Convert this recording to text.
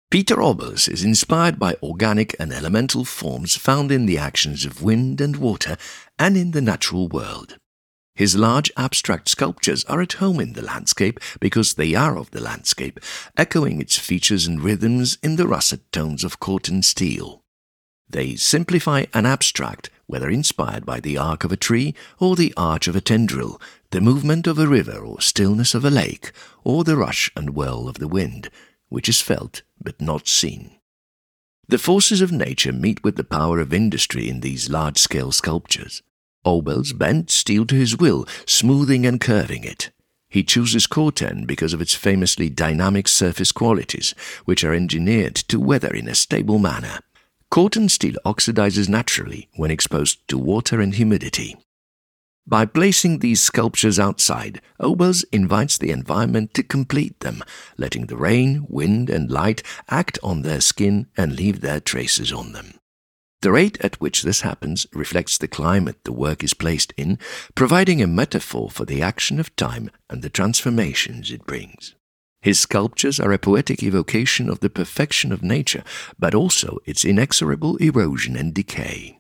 Peter Obels is inspired by organic and elemental forms found in the actions of wind and water and in the natural world. His large abstract sculptures are at home in the landscape because they are of the landscape, echoing its features and rhythms in the russet tones of Corten steel. They simplify an abstract, whether inspired by the arc of a tree or the arch of a tendril, the movement of a river or stillness of a lake, or the rush and whirl of the wind, which is felt but not seen. The forces of nature meet with the power of industry in these large-scale sculptures. Obels bent steel to his will, smoothing and curving it. He chooses Corten because of its famously dynamic surface qualities, which are engineered to weather in a stable manner. Corten steel oxidizes naturally when exposed to water and humidity. By placing these sculptures outside, Obels invites the environment to complete them, letting the rain, wind, and light act on their skin and leave their traces on them. The rate at which this happens reflects the climate the work is placed in, providing a metaphor for the action of time and the transformations it brings. His sculptures are a poetic evocation of the perfection of nature, but also its inexorable erosion and decay.